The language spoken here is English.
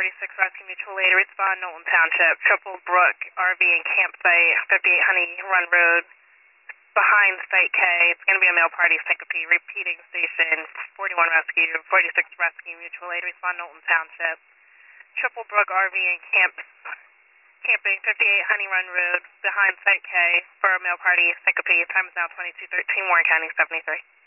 46 Rescue Mutual Aid, respond Knowlton Township, Triple Brook RV and Campsite, 58 Honey Run Road, behind Site K. It's going to be a male party syncope, repeating station 41 Rescue, 46 Rescue Mutual Aid, respond Knowlton Township, Triple Brook RV and Camping, 58 Honey Run Road, behind Site K, for a male party syncope. Time is now 22:13, Warren County 73.